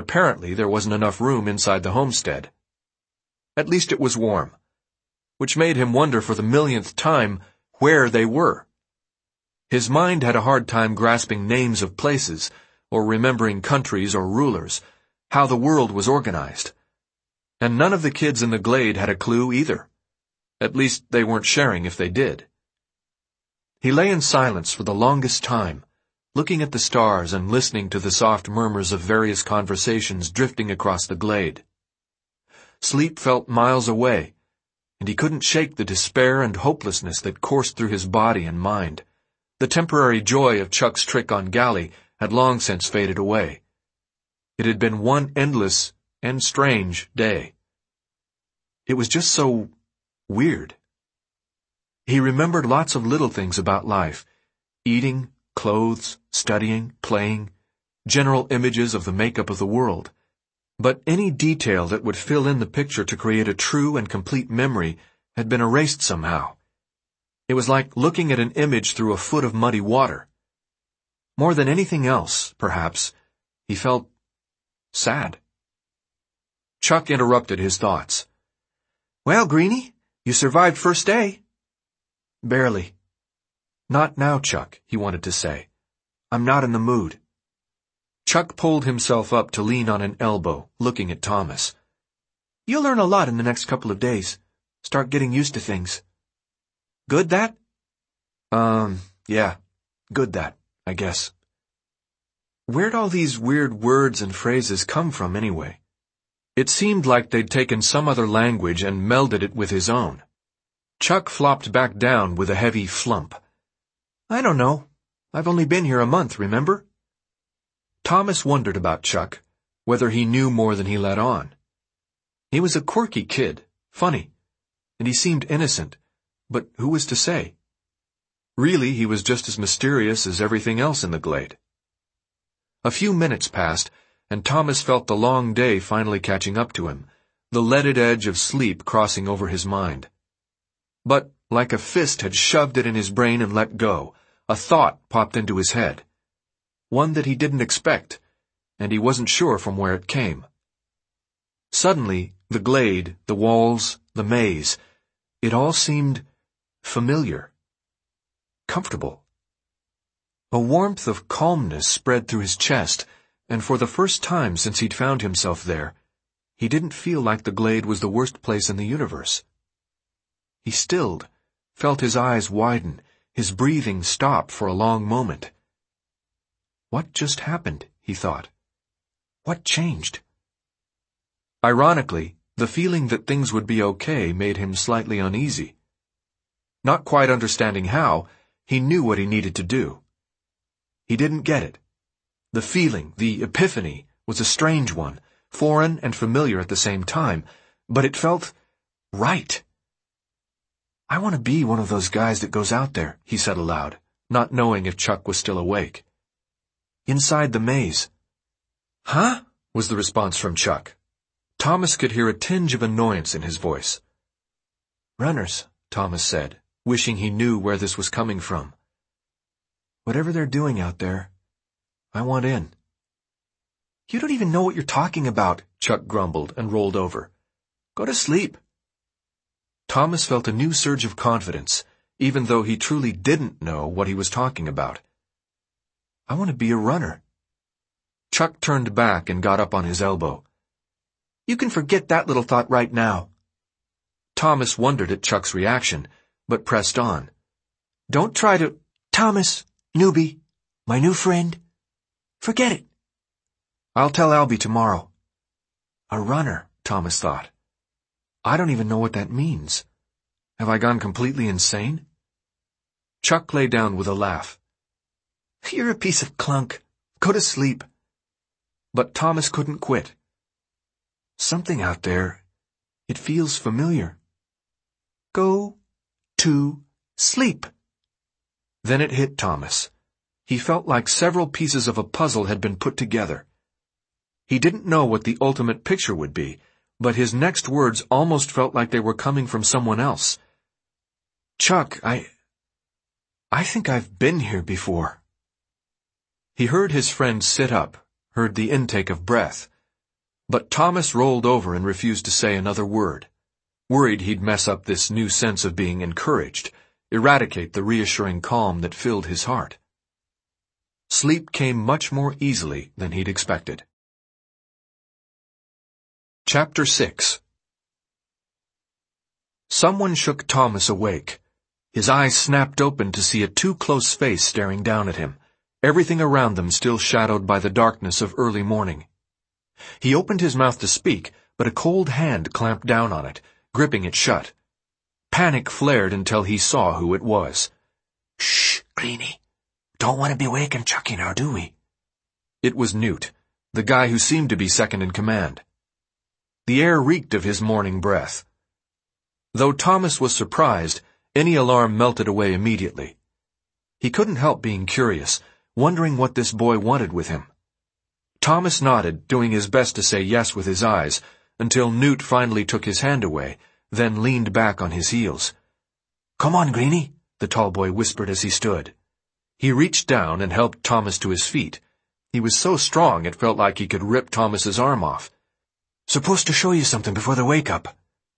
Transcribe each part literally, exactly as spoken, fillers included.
apparently there wasn't enough room inside the homestead. At least it was warm, which made him wonder for the millionth time where they were. His mind had a hard time grasping names of places, or remembering countries or rulers, how the world was organized. And none of the kids in the glade had a clue either. At least they weren't sharing if they did. He lay in silence for the longest time, looking at the stars and listening to the soft murmurs of various conversations drifting across the glade. Sleep felt miles away, and he couldn't shake the despair and hopelessness that coursed through his body and mind. The temporary joy of Chuck's trick on Gally had long since faded away. It had been one endless and strange day. It was just so weird. He remembered lots of little things about life: eating, clothes, studying, playing, general images of the makeup of the world. But any detail that would fill in the picture to create a true and complete memory had been erased somehow. It was like looking at an image through a foot of muddy water. More than anything else, perhaps, he felt sad. Chuck interrupted his thoughts. "Well, Greenie, you survived first day." "Barely." "Not now, Chuck," he wanted to say. "I'm not in the mood." Chuck pulled himself up to lean on an elbow, looking at Thomas. "You'll learn a lot in the next couple of days. Start getting used to things." "Good, that?" Um, yeah, good, that, I guess. Where'd all these weird words and phrases come from, anyway? It seemed like they'd taken some other language and melded it with his own. Chuck flopped back down with a heavy flump. "I don't know. I've only been here a month, remember?" Thomas wondered about Chuck, whether he knew more than he let on. He was a quirky kid, funny, and he seemed innocent, but who was to say? Really, he was just as mysterious as everything else in the glade. A few minutes passed, and Thomas felt the long day finally catching up to him, the leaded edge of sleep crossing over his mind. But, like a fist had shoved it in his brain and let go, a thought popped into his head. One that he didn't expect, and he wasn't sure from where it came. Suddenly, the glade, the walls, the maze, it all seemed familiar, comfortable. A warmth of calmness spread through his chest, and for the first time since he'd found himself there, he didn't feel like the glade was the worst place in the universe. He stilled, felt his eyes widen, his breathing stop for a long moment. What just happened, he thought. What changed? Ironically, the feeling that things would be okay made him slightly uneasy. Not quite understanding how, he knew what he needed to do. He didn't get it. The feeling, the epiphany, was a strange one, foreign and familiar at the same time, but it felt right. "I want to be one of those guys that goes out there," he said aloud, not knowing if Chuck was still awake. "Inside the maze." "Huh?" was the response from Chuck. Thomas could hear a tinge of annoyance in his voice. "Runners," Thomas said, wishing he knew where this was coming from. "Whatever they're doing out there, I want in." "You don't even know what you're talking about," Chuck grumbled and rolled over. "Go to sleep." Thomas felt a new surge of confidence, even though he truly didn't know what he was talking about. "I want to be a runner." Chuck turned back and got up on his elbow. "You can forget that little thought right now." Thomas wondered at Chuck's reaction, but pressed on. "Don't try to—" "Thomas, newbie, my new friend, forget it." "I'll tell Albie tomorrow." A runner, Thomas thought. I don't even know what that means. Have I gone completely insane? Chuck lay down with a laugh. "You're a piece of clunk. Go to sleep." But Thomas couldn't quit. "Something out there, it feels familiar." "Go to sleep." Then it hit Thomas. He felt like several pieces of a puzzle had been put together. He didn't know what the ultimate picture would be, but his next words almost felt like they were coming from someone else. "Chuck, I... I think I've been here before." He heard his friend sit up, heard the intake of breath, But Thomas rolled over and refused to say another word, worried he'd mess up this new sense of being encouraged, eradicate the reassuring calm that filled his heart. Sleep came much more easily than he'd expected. Chapter six. Someone shook Thomas awake. His eyes snapped open to see a too-close face staring down at him, everything around them still shadowed by the darkness of early morning. He opened his mouth to speak, but a cold hand clamped down on it, gripping it shut. Panic flared until he saw who it was. "Shh, Greenie. Don't want to be waking Chucky now, do we?" It was Newt, the guy who seemed to be second in command. The air reeked of his morning breath. Though Thomas was surprised, any alarm melted away immediately. He couldn't help being curious, wondering what this boy wanted with him. Thomas nodded, doing his best to say yes with his eyes, until Newt finally took his hand away, then leaned back on his heels. "Come on, Greenie," the tall boy whispered as he stood. He reached down and helped Thomas to his feet. He was so strong it felt like he could rip Thomas's arm off. "Supposed to show you something before the wake-up."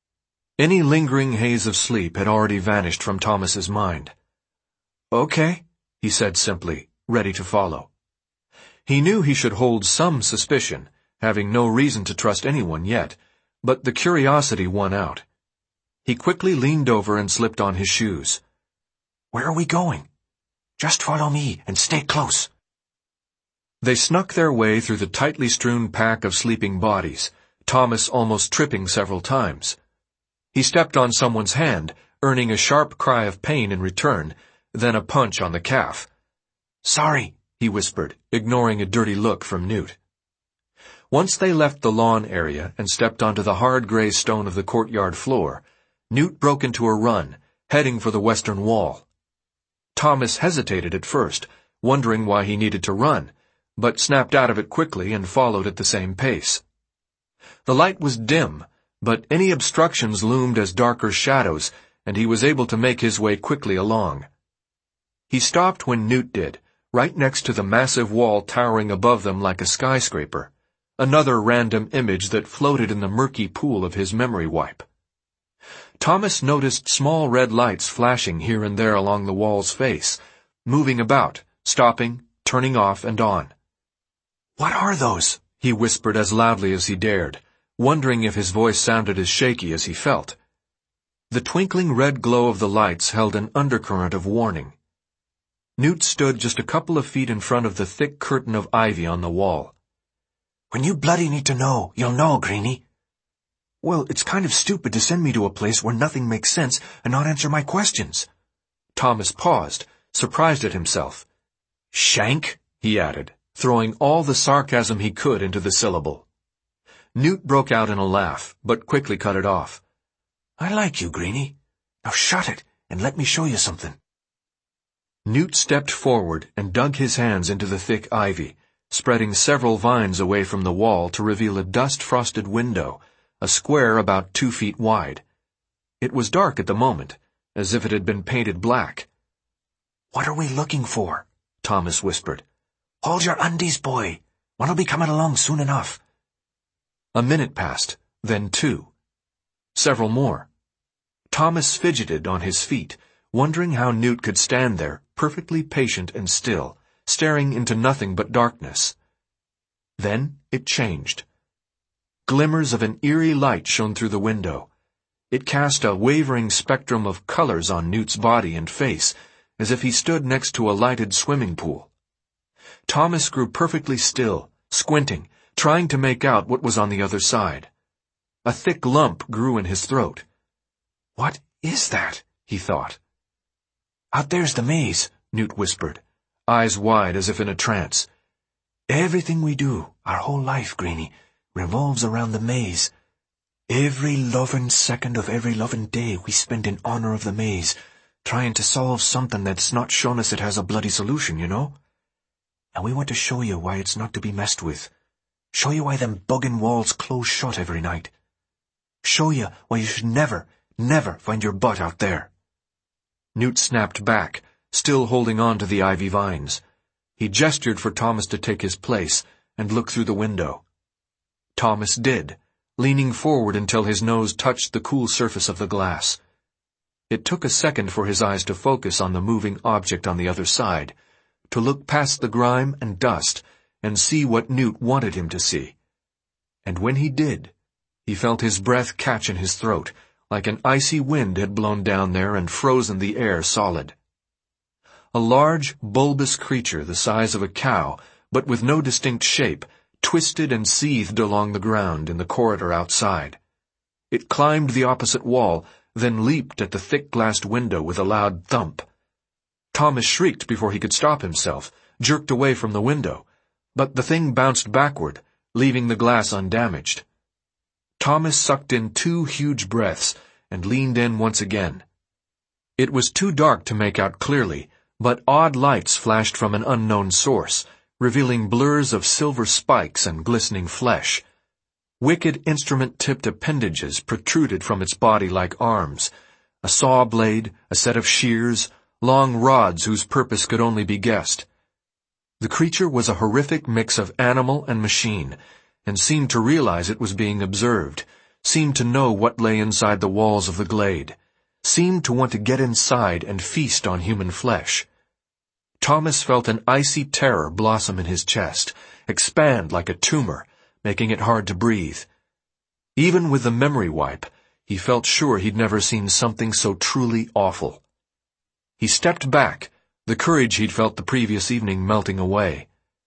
Any lingering haze of sleep had already vanished from Thomas's mind. "Okay," he said simply, ready to follow. He knew he should hold some suspicion, having no reason to trust anyone yet, but the curiosity won out. He quickly leaned over and slipped on his shoes. "Where are we going?" "Just follow me and stay close." They snuck their way through the tightly strewn pack of sleeping bodies, Thomas almost tripping several times. He stepped on someone's hand, earning a sharp cry of pain in return, then a punch on the calf. "Sorry," he whispered, ignoring a dirty look from Newt. Once they left the lawn area and stepped onto the hard gray stone of the courtyard floor, Newt broke into a run, heading for the western wall. Thomas hesitated at first, wondering why he needed to run, but snapped out of it quickly and followed at the same pace. The light was dim, but any obstructions loomed as darker shadows, and he was able to make his way quickly along. He stopped when Newt did, right next to the massive wall towering above them like a skyscraper, another random image that floated in the murky pool of his memory wipe. Thomas noticed small red lights flashing here and there along the wall's face, moving about, stopping, turning off and on. "What are those?" he whispered as loudly as he dared, wondering if his voice sounded as shaky as he felt. The twinkling red glow of the lights held an undercurrent of warning. Newt stood just a couple of feet in front of the thick curtain of ivy on the wall. "When you bloody need to know, you'll know, Greenie." "Well, it's kind of stupid to send me to a place where nothing makes sense and not answer my questions." Thomas paused, surprised at himself. "Shank," he added, throwing all the sarcasm he could into the syllable. Newt broke out in a laugh, but quickly cut it off. "I like you, Greenie. Now shut it and let me show you something." Newt stepped forward and dug his hands into the thick ivy, spreading several vines away from the wall to reveal a dust-frosted window, a square about two feet wide. It was dark at the moment, as if it had been painted black. "What are we looking for?" Thomas whispered. "Hold your undies, boy. One'll be coming along soon enough." A minute passed, then two. Several more. Thomas fidgeted on his feet, wondering how Newt could stand there, perfectly patient and still, staring into nothing but darkness. Then it changed. Glimmers of an eerie light shone through the window. It cast a wavering spectrum of colors on Newt's body and face, as if he stood next to a lighted swimming pool. Thomas grew perfectly still, squinting, trying to make out what was on the other side. A thick lump grew in his throat. "What is that?" he thought. "Out there's the maze," Newt whispered, eyes wide as if in a trance. "Everything we do, our whole life, Greenie, revolves around the maze. Every loving second of every loving day we spend in honor of the maze, trying to solve something that's not shown us it has a bloody solution, you know? And we want to show you why it's not to be messed with. Show you why them bugging walls close shut every night. Show you why you should never, never find your butt out there." Newt snapped back, still holding on to the ivy vines. He gestured for Thomas to take his place and look through the window. Thomas did, leaning forward until his nose touched the cool surface of the glass. It took a second for his eyes to focus on the moving object on the other side, to look past the grime and dust and see what Newt wanted him to see. And when he did, he felt his breath catch in his throat, like an icy wind had blown down there and frozen the air solid. A large, bulbous creature the size of a cow, but with no distinct shape, twisted and seethed along the ground in the corridor outside. It climbed the opposite wall, then leaped at the thick-glassed window with a loud thump. Thomas shrieked before he could stop himself, jerked away from the window, but the thing bounced backward, leaving the glass undamaged. Thomas sucked in two huge breaths and leaned in once again. It was too dark to make out clearly, but odd lights flashed from an unknown source, revealing blurs of silver spikes and glistening flesh. Wicked instrument-tipped appendages protruded from its body like arms, a saw blade, a set of shears, long rods whose purpose could only be guessed. The creature was a horrific mix of animal and machine, and seemed to realize it was being observed, seemed to know what lay inside the walls of the glade, seemed to want to get inside and feast on human flesh. Thomas felt an icy terror blossom in his chest, expand like a tumor, making it hard to breathe. Even with the memory wipe, he felt sure he'd never seen something so truly awful. He stepped back, the courage he'd felt the previous evening melting away.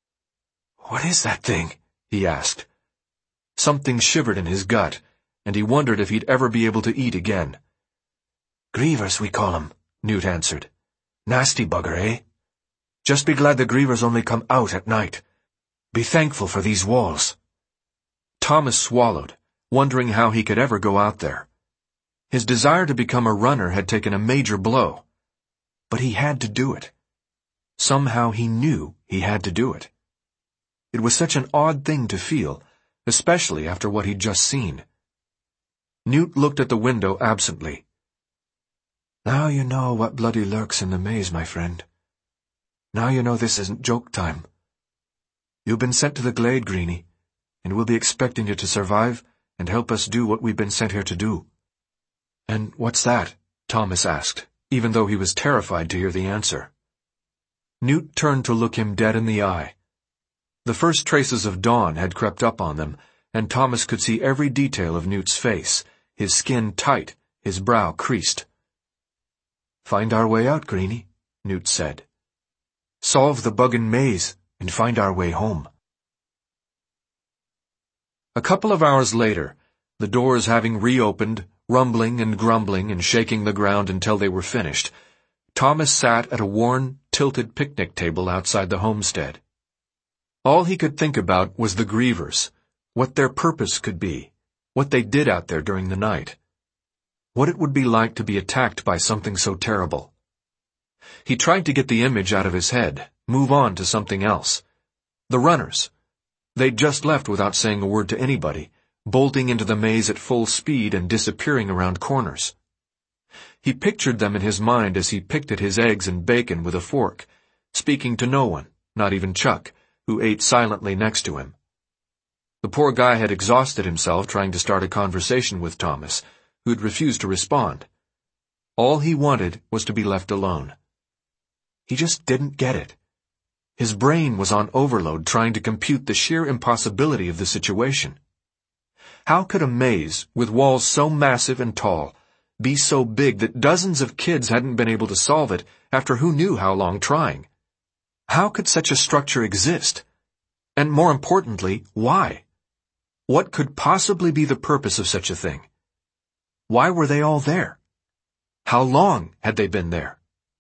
"What is that thing?" he asked. Something shivered in his gut, and he wondered if he'd ever be able to eat again. "Grievers, we call 'em," Newt answered. "Nasty bugger, eh? Just be glad the grievers only come out at night. Be thankful for these walls." Thomas swallowed, wondering how he could ever go out there. His desire to become a runner had taken a major blow. But he had to do it. Somehow he knew he had to do it. It was such an odd thing to feel, especially after what he'd just seen. Newt looked at the window absently. "Now you know what bloody lurks in the maze, my friend. Now you know this isn't joke time. You've been sent to the glade, Greenie, and we'll be expecting you to survive and help us do what we've been sent here to do." "And what's that?" Thomas asked, even though he was terrified to hear the answer. Newt turned to look him dead in the eye. The first traces of dawn had crept up on them, and Thomas could see every detail of Newt's face, his skin tight, his brow creased. "Find our way out, Greenie," Newt said. "Solve the buggin' maze and find our way home." A couple of hours later, the doors having reopened, rumbling and grumbling and shaking the ground until they were finished, Thomas sat at a worn, tilted picnic table outside the homestead. All he could think about was the grievers, what their purpose could be, what they did out there during the night, what it would be like to be attacked by something so terrible. He tried to get the image out of his head, move on to something else. The runners. They'd just left without saying a word to anybody, bolting into the maze at full speed and disappearing around corners. He pictured them in his mind as he picked at his eggs and bacon with a fork, speaking to no one, not even Chuck, who ate silently next to him. The poor guy had exhausted himself trying to start a conversation with Thomas, who'd refused to respond. All he wanted was to be left alone. He just didn't get it. His brain was on overload trying to compute the sheer impossibility of the situation. How could a maze, with walls so massive and tall, be so big that dozens of kids hadn't been able to solve it after who knew how long trying? How could such a structure exist? And more importantly, why? What could possibly be the purpose of such a thing? Why were they all there? How long had they been there?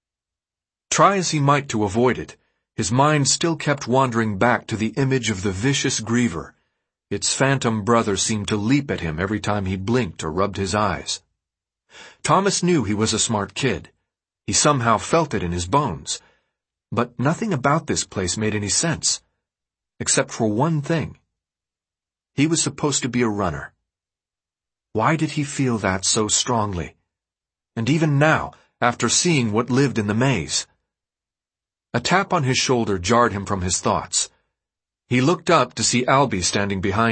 Try as he might to avoid it, his mind still kept wandering back to the image of the vicious griever. Its phantom brother seemed to leap at him every time he blinked or rubbed his eyes. Thomas knew he was a smart kid. He somehow felt it in his bones. But nothing about this place made any sense, except for one thing. He was supposed to be a runner. Why did he feel that so strongly? And even now, after seeing what lived in the maze? A tap on his shoulder jarred him from his thoughts. He looked up to see Albie standing behind him,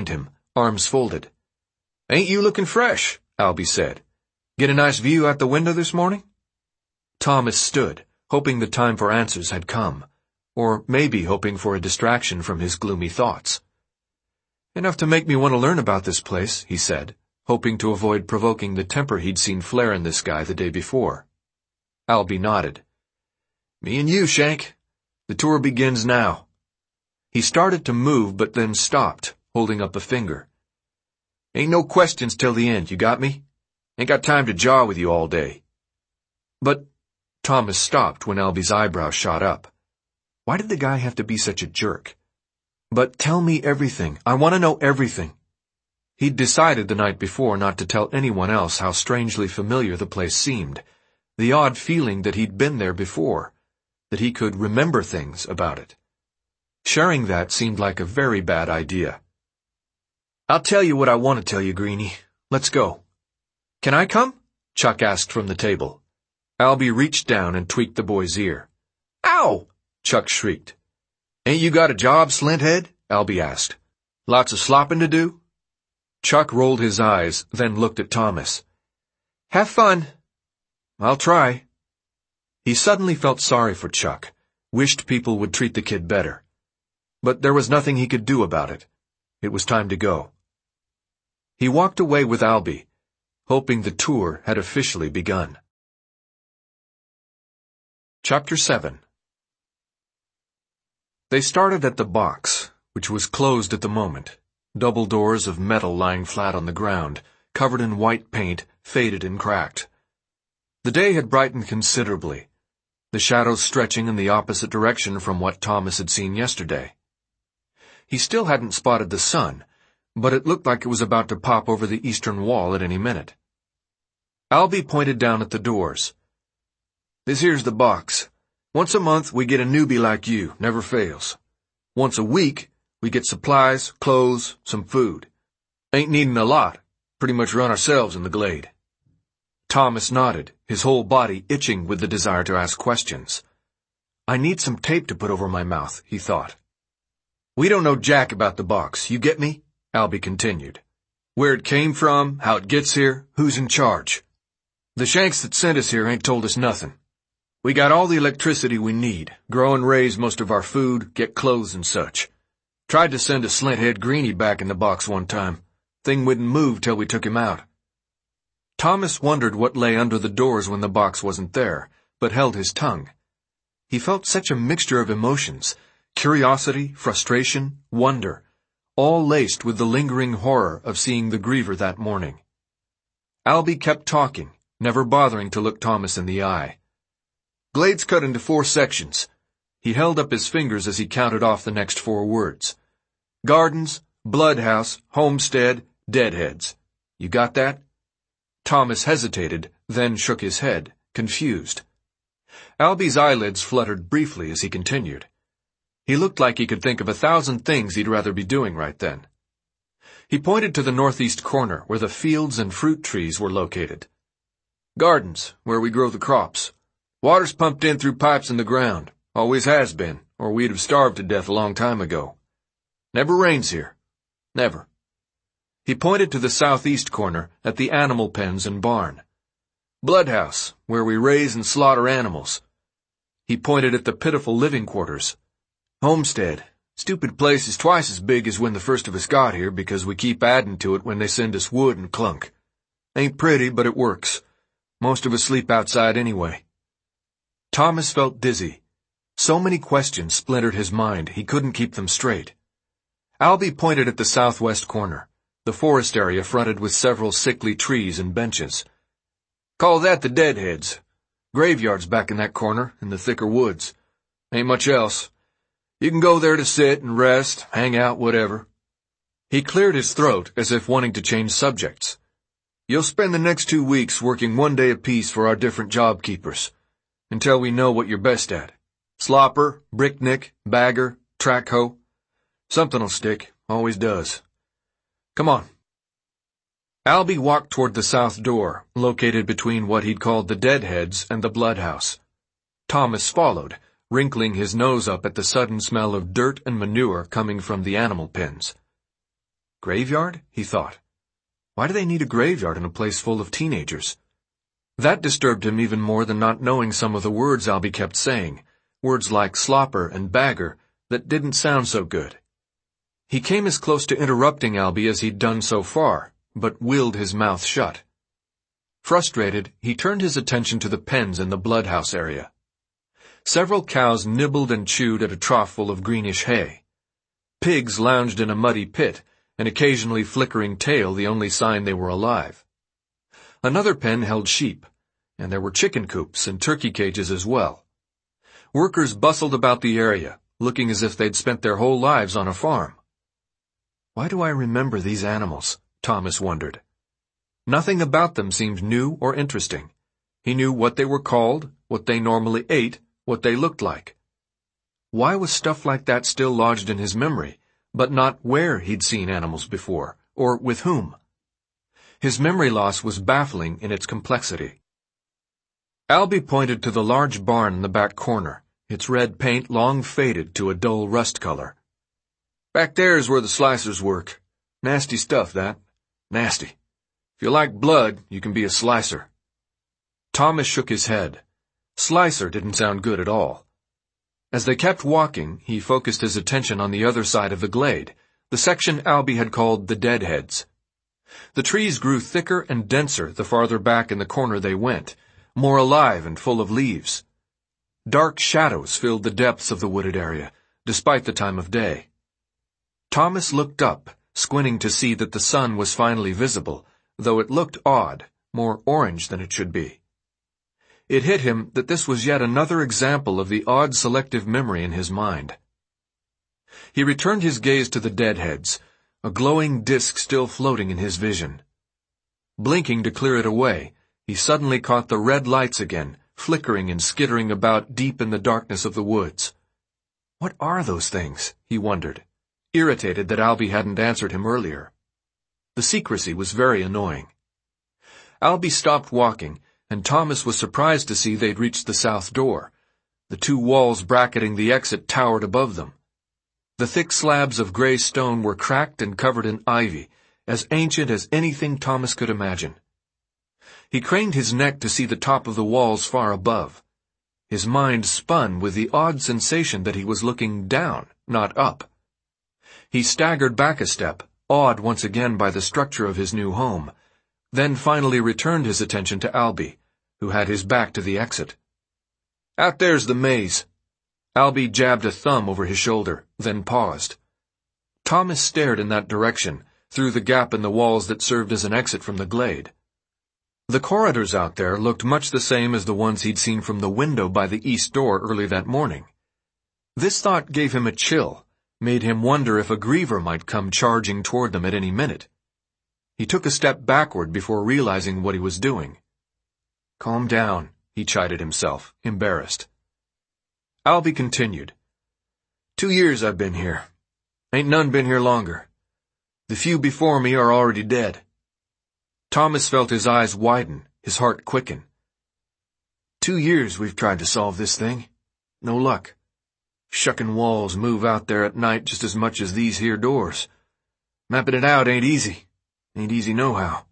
arms folded. "Ain't you looking fresh?" Albie said. "Get a nice view out the window this morning?" Thomas stood, hoping the time for answers had come, or maybe hoping for a distraction from his gloomy thoughts. "Enough to make me want to learn about this place," he said, hoping to avoid provoking the temper he'd seen flare in this guy the day before. Albie nodded. "Me and you, Shank. The tour begins now." He started to move, but then stopped, holding up a finger. "Ain't no questions till the end, you got me? Ain't got time to jaw with you all day." "But—" Thomas stopped when Albie's eyebrows shot up. Why did the guy have to be such a jerk? "But tell me everything. I want to know everything." He'd decided the night before not to tell anyone else how strangely familiar the place seemed, the odd feeling that he'd been there before, that he could remember things about it. Sharing that seemed like a very bad idea. "I'll tell you what I want to tell you, Greenie. Let's go." "Can I come?" Chuck asked from the table. Albie reached down and tweaked the boy's ear. "Ow!" Chuck shrieked. "Ain't you got a job, Slinthead?" Albie asked. "Lots of slopping to do?" Chuck rolled his eyes, then looked at Thomas. "Have fun." "I'll try." He suddenly felt sorry for Chuck, wished people would treat the kid better. But there was nothing he could do about it. It was time to go. He walked away with Albie, hoping the tour had officially begun. Chapter seven. They started at the box, which was closed at the moment, double doors of metal lying flat on the ground, covered in white paint, faded and cracked. The day had brightened considerably, the shadows stretching in the opposite direction from what Thomas had seen yesterday. He still hadn't spotted the sun, but it looked like it was about to pop over the eastern wall at any minute. Albie pointed down at the doors. "This here's the box. Once a month we get a newbie like you, never fails. Once a week we get supplies, clothes, some food. Ain't needin' a lot, pretty much run ourselves in the glade." Thomas nodded, his whole body itching with the desire to ask questions. "I need some tape to put over my mouth," he thought. "We don't know jack about the box, you get me?" Albie continued. "Where it came from, how it gets here, who's in charge. The Shanks that sent us here ain't told us nothing. We got all the electricity we need, grow and raise most of our food, get clothes and such. Tried to send a Slinthead Greenie back in the box one time. Thing wouldn't move till we took him out." Thomas wondered what lay under the doors when the box wasn't there, but held his tongue. He felt such a mixture of emotions, curiosity, frustration, wonder, all laced with the lingering horror of seeing the griever that morning. Albie kept talking, never bothering to look Thomas in the eye. "Glade's cut into four sections." He held up his fingers as he counted off the next four words. "Gardens, Bloodhouse, Homestead, Deadheads. You got that?" Thomas hesitated, then shook his head, confused. Albie's eyelids fluttered briefly as he continued. He looked like he could think of a thousand things he'd rather be doing right then. He pointed to the northeast corner where the fields and fruit trees were located. "Gardens, where we grow the crops. Water's pumped in through pipes in the ground. Always has been, or we'd have starved to death a long time ago. Never rains here. Never." He pointed to the southeast corner at the animal pens and barn. "Bloodhouse, where we raise and slaughter animals." He pointed at the pitiful living quarters. "Homestead. Stupid place is twice as big as when the first of us got here because we keep adding to it when they send us wood and clunk. Ain't pretty, but it works. Most of us sleep outside anyway." Thomas felt dizzy. So many questions splintered his mind, he couldn't keep them straight. Albie pointed at the southwest corner, the forest area fronted with several sickly trees and benches. "Call that the Deadheads. Graveyard's back in that corner, in the thicker woods. Ain't much else. You can go there to sit and rest, hang out, whatever." He cleared his throat as if wanting to change subjects. "You'll spend the next two weeks working one day apiece for our different job keepers, until we know what you're best at. Slopper, bricknick, bagger, track hoe. Something'll stick, always does. Come on." Albie walked toward the south door, located between what he'd called the Deadheads and the Bloodhouse. Thomas followed, wrinkling his nose up at the sudden smell of dirt and manure coming from the animal pens. Graveyard? He thought. Why do they need a graveyard in a place full of teenagers? That disturbed him even more than not knowing some of the words Albie kept saying, words like slopper and bagger that didn't sound so good. He came as close to interrupting Albie as he'd done so far, but willed his mouth shut. Frustrated, he turned his attention to the pens in the bloodhouse area. Several cows nibbled and chewed at a trough full of greenish hay. Pigs lounged in a muddy pit, an occasionally flickering tail the only sign they were alive. Another pen held sheep, and there were chicken coops and turkey cages as well. Workers bustled about the area, looking as if they'd spent their whole lives on a farm. Why do I remember these animals? Thomas wondered. Nothing about them seemed new or interesting. He knew what they were called, what they normally ate, what they looked like. Why was stuff like that still lodged in his memory, but not where he'd seen animals before, or with whom? His memory loss was baffling in its complexity. Albie pointed to the large barn in the back corner, its red paint long faded to a dull rust color. Back there is where the slicers work. Nasty stuff, that. Nasty. If you like blood, you can be a slicer. Thomas shook his head. Slicer didn't sound good at all. As they kept walking, he focused his attention on the other side of the glade, the section Albie had called the Deadheads. The trees grew thicker and denser the farther back in the corner they went, more alive and full of leaves. Dark shadows filled the depths of the wooded area, despite the time of day. Thomas looked up, squinting to see that the sun was finally visible, though it looked odd, more orange than it should be. It hit him that this was yet another example of the odd selective memory in his mind. He returned his gaze to the Deadheads, a glowing disk still floating in his vision. Blinking to clear it away, he suddenly caught the red lights again, flickering and skittering about deep in the darkness of the woods. What are those things? He wondered, irritated that Albie hadn't answered him earlier. The secrecy was very annoying. Albie stopped walking, and Thomas was surprised to see they'd reached the south door. The two walls bracketing the exit towered above them. The thick slabs of gray stone were cracked and covered in ivy, as ancient as anything Thomas could imagine. He craned his neck to see the top of the walls far above. His mind spun with the odd sensation that he was looking down, not up. He staggered back a step, awed once again by the structure of his new home, then finally returned his attention to Albie, who had his back to the exit. Out there's the maze. Albie jabbed a thumb over his shoulder, then paused. Thomas stared in that direction, through the gap in the walls that served as an exit from the glade. The corridors out there looked much the same as the ones he'd seen from the window by the east door early that morning. This thought gave him a chill, made him wonder if a griever might come charging toward them at any minute. He took a step backward before realizing what he was doing. Calm down, he chided himself, embarrassed. Albie continued. Two years I've been here. Ain't none been here longer. The few before me are already dead. Thomas felt his eyes widen, his heart quicken. Two years we've tried to solve this thing. No luck. Shuckin' walls move out there at night just as much as these here doors. Mapping it out ain't easy. Ain't easy nohow.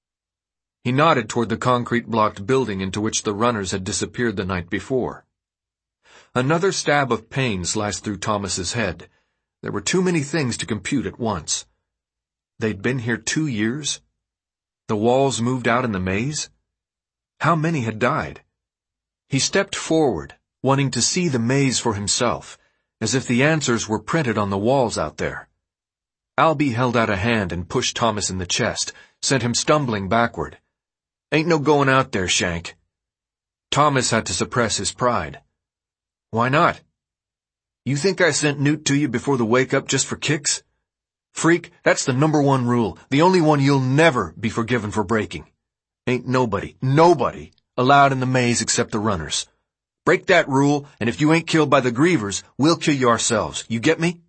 He nodded toward the concrete-blocked building into which the runners had disappeared the night before. Another stab of pain sliced through Thomas's head. There were too many things to compute at once. They'd been here two years? The walls moved out in the maze? How many had died? He stepped forward, wanting to see the maze for himself, as if the answers were printed on the walls out there. Albie held out a hand and pushed Thomas in the chest, sent him stumbling backward. Ain't no going out there, Shank. Thomas had to suppress his pride. Why not? You think I sent Newt to you before the wake-up just for kicks? Freak, that's the number one rule, the only one you'll never be forgiven for breaking. Ain't nobody, nobody, allowed in the maze except the runners. Break that rule, and if you ain't killed by the grievers, we'll kill you ourselves. You get me?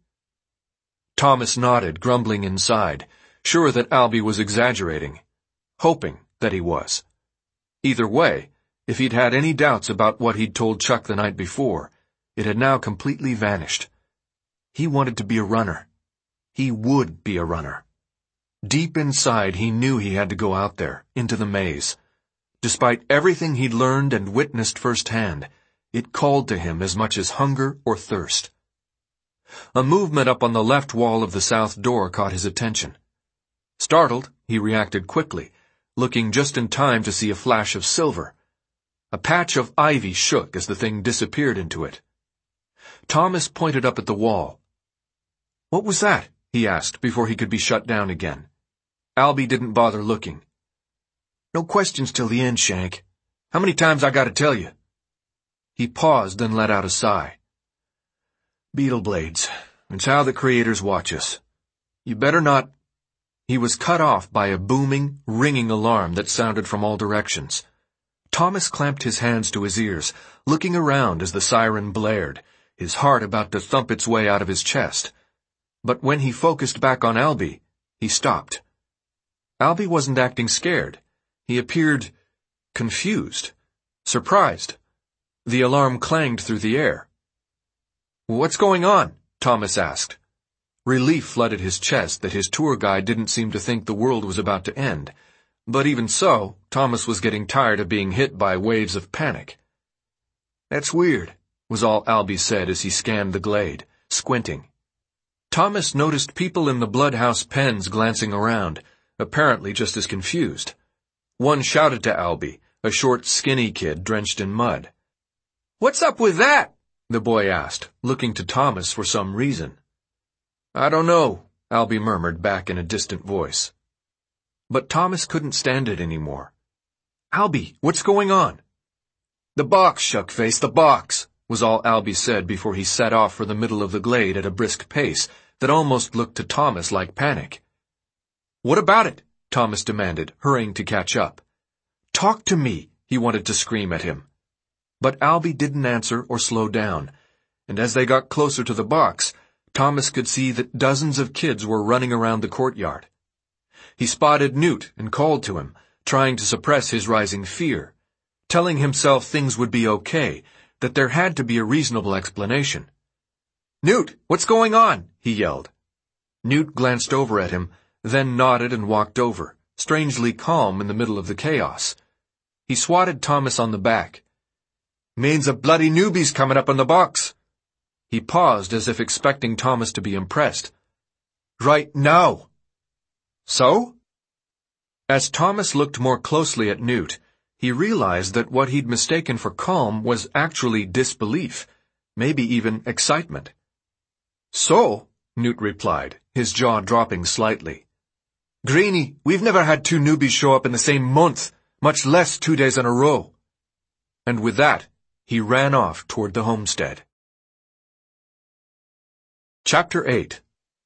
Thomas nodded, grumbling inside, sure that Albie was exaggerating, hoping that he was. Either way, if he'd had any doubts about what he'd told Chuck the night before, it had now completely vanished. He wanted to be a runner. He would be a runner. Deep inside, he knew he had to go out there, into the maze. Despite everything he'd learned and witnessed firsthand, it called to him as much as hunger or thirst. A movement up on the left wall of the south door caught his attention. Startled, he reacted quickly, looking just in time to see a flash of silver. A patch of ivy shook as the thing disappeared into it. Thomas pointed up at the wall. "What was that?" he asked before he could be shut down again. Albie didn't bother looking. "No questions till the end, Shank. How many times I gotta tell you?" He paused and let out a sigh. "Beetle blades. It's how the creators watch us. You better not—" He was cut off by a booming, ringing alarm that sounded from all directions. Thomas clamped his hands to his ears, looking around as the siren blared, his heart about to thump its way out of his chest. But when he focused back on Albie, he stopped. Albie wasn't acting scared. He appeared confused, surprised. The alarm clanged through the air. "What's going on?" Thomas asked. Relief flooded his chest that his tour guide didn't seem to think the world was about to end. But even so, Thomas was getting tired of being hit by waves of panic. "That's weird," was all Albie said as he scanned the glade, squinting. Thomas noticed people in the Bloodhouse pens glancing around, apparently just as confused. One shouted to Albie, a short, skinny kid drenched in mud. "What's up with that?" the boy asked, looking to Thomas for some reason. "I don't know," Albie murmured back in a distant voice. But Thomas couldn't stand it anymore. "Albie, what's going on?" "The box, Shuckface, the box," was all Albie said before he set off for the middle of the glade at a brisk pace that almost looked to Thomas like panic. "What about it?" Thomas demanded, hurrying to catch up. "Talk to me," he wanted to scream at him. But Albie didn't answer or slow down, and as they got closer to the box, Thomas could see that dozens of kids were running around the courtyard. He spotted Newt and called to him, trying to suppress his rising fear, telling himself things would be okay, that there had to be a reasonable explanation. "Newt, what's going on?" he yelled. Newt glanced over at him, then nodded and walked over, strangely calm in the middle of the chaos. He swatted Thomas on the back. "Means a bloody newbie's coming up on the box." He paused as if expecting Thomas to be impressed. "Right now." "So?" As Thomas looked more closely at Newt, he realized that what he'd mistaken for calm was actually disbelief, maybe even excitement. "So?" Newt replied, his jaw dropping slightly. "Greenie, we've never had two newbies show up in the same month, much less two days in a row." And with that, he ran off toward the homestead. Chapter eight.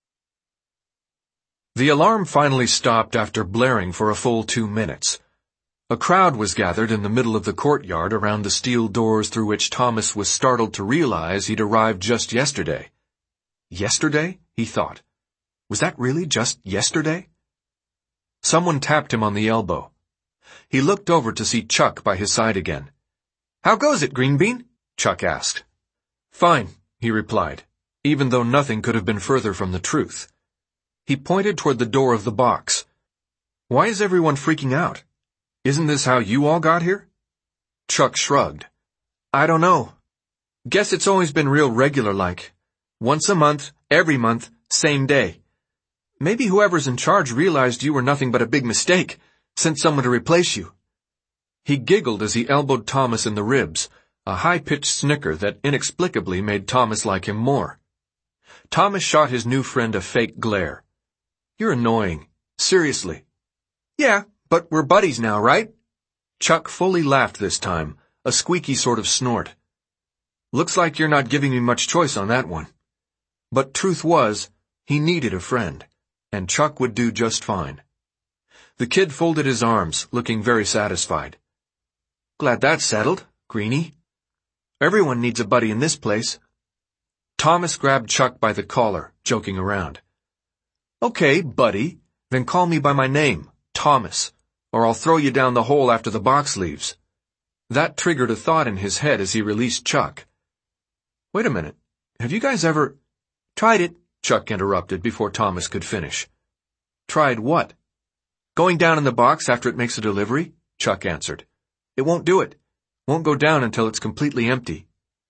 The alarm finally stopped after blaring for a full two minutes. A crowd was gathered in the middle of the courtyard around the steel doors through which Thomas was startled to realize he'd arrived just yesterday. Yesterday? He thought. Was that really just yesterday? Someone tapped him on the elbow. He looked over to see Chuck by his side again. "How goes it, Greenbean?" Chuck asked. "Fine," he replied, even though nothing could have been further from the truth. He pointed toward the door of the box. "Why is everyone freaking out? Isn't this how you all got here?" Chuck shrugged. "I don't know. Guess it's always been real regular like. Once a month, every month, same day. Maybe whoever's in charge realized you were nothing but a big mistake, sent someone to replace you." He giggled as he elbowed Thomas in the ribs, a high-pitched snicker that inexplicably made Thomas like him more. Thomas shot his new friend a fake glare. "You're annoying. Seriously." "Yeah, but we're buddies now, right?" Chuck fully laughed this time, a squeaky sort of snort. "Looks like you're not giving me much choice on that one." But truth was, he needed a friend, and Chuck would do just fine. The kid folded his arms, looking very satisfied. "Glad that's settled, Greenie. Everyone needs a buddy in this place." Thomas grabbed Chuck by the collar, joking around. "Okay, buddy, then call me by my name, Thomas, or I'll throw you down the hole after the box leaves." That triggered a thought in his head as he released Chuck. "Wait a minute, have you guys ever—" "Tried it," Chuck interrupted before Thomas could finish. Tried what? Going down in the box after it makes a delivery, Chuck answered. It won't do it. Won't go down until it's completely empty.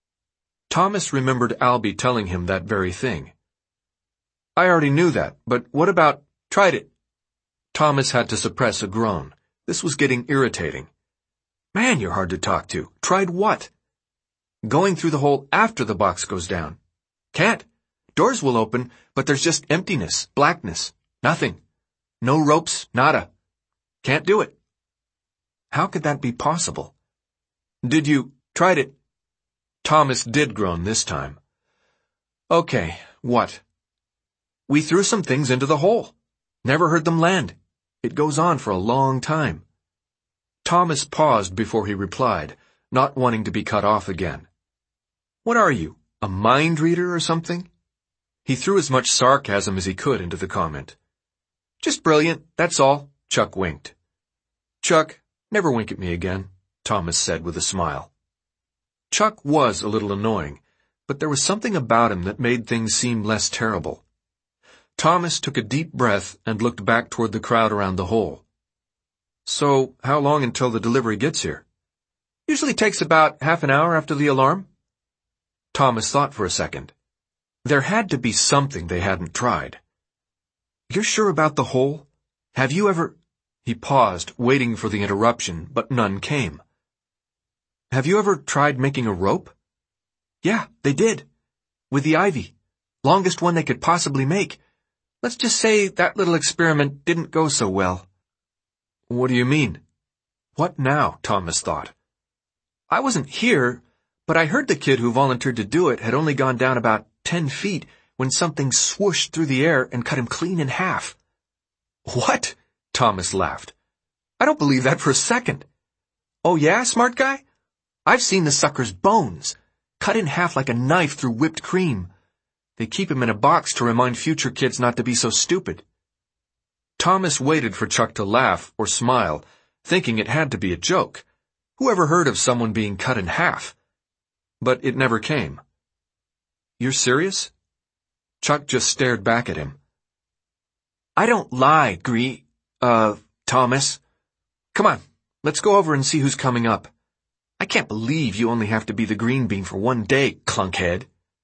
Thomas remembered Albie telling him that very thing. I already knew that, but what about, tried it? Thomas had to suppress a groan. This was getting irritating. Man, you're hard to talk to. Tried what? Going through the hole after the box goes down. Can't. Doors will open, but there's just emptiness, blackness, nothing. No ropes, nada. Can't do it. How could that be possible? Did you, tried it? Thomas did groan this time. Okay, what? We threw some things into the hole. Never heard them land. It goes on for a long time. Thomas paused before he replied, not wanting to be cut off again. What are you, a mind reader or something? He threw as much sarcasm as he could into the comment. Just brilliant, that's all, Chuck winked. Chuck, never wink at me again, Thomas said with a smile. Chuck was a little annoying, but there was something about him that made things seem less terrible. Thomas took a deep breath and looked back toward the crowd around the hole. So, how long until the delivery gets here? Usually takes about half an hour after the alarm. Thomas thought for a second. There had to be something they hadn't tried. You're sure about the hole? Have you ever... He paused, waiting for the interruption, but none came. Have you ever tried making a rope? Yeah, they did. With the ivy. Longest one they could possibly make. Let's just say that little experiment didn't go so well. What do you mean? What now? Thomas thought. I wasn't here, but I heard the kid who volunteered to do it had only gone down about ten feet when something swooshed through the air and cut him clean in half. What? Thomas laughed. I don't believe that for a second. Oh yeah, smart guy? I've seen the sucker's bones, cut in half like a knife through whipped cream. They keep him in a box to remind future kids not to be so stupid. Thomas waited for Chuck to laugh or smile, thinking it had to be a joke. Who ever heard of someone being cut in half? But it never came. You're serious? Chuck just stared back at him. I don't lie, Gree, uh, Thomas. Come on, let's go over and see who's coming up. I can't believe you only have to be the green bean for one day, clunkhead.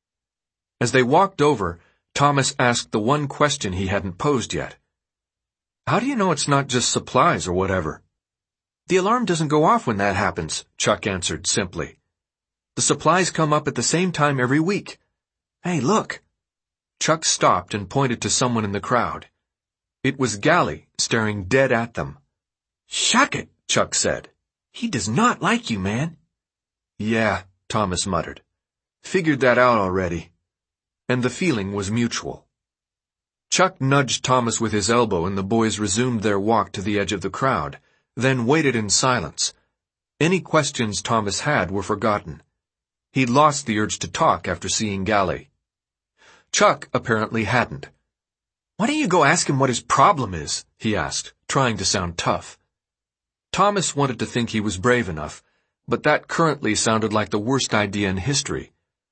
As they walked over, Thomas asked the one question he hadn't posed yet. How do you know it's not just supplies or whatever? The alarm doesn't go off when that happens, Chuck answered simply. The supplies come up at the same time every week. Hey, look. Chuck stopped and pointed to someone in the crowd. It was Gally, staring dead at them. Shuck it, Chuck said. He does not like you, man. Yeah, Thomas muttered. Figured that out already. And the feeling was mutual. Chuck nudged Thomas with his elbow and the boys resumed their walk to the edge of the crowd, then waited in silence. Any questions Thomas had were forgotten. He'd lost the urge to talk after seeing Gally. Chuck apparently hadn't. Why don't you go ask him what his problem is? He asked, trying to sound tough. Thomas wanted to think he was brave enough, but that currently sounded like the worst idea in history.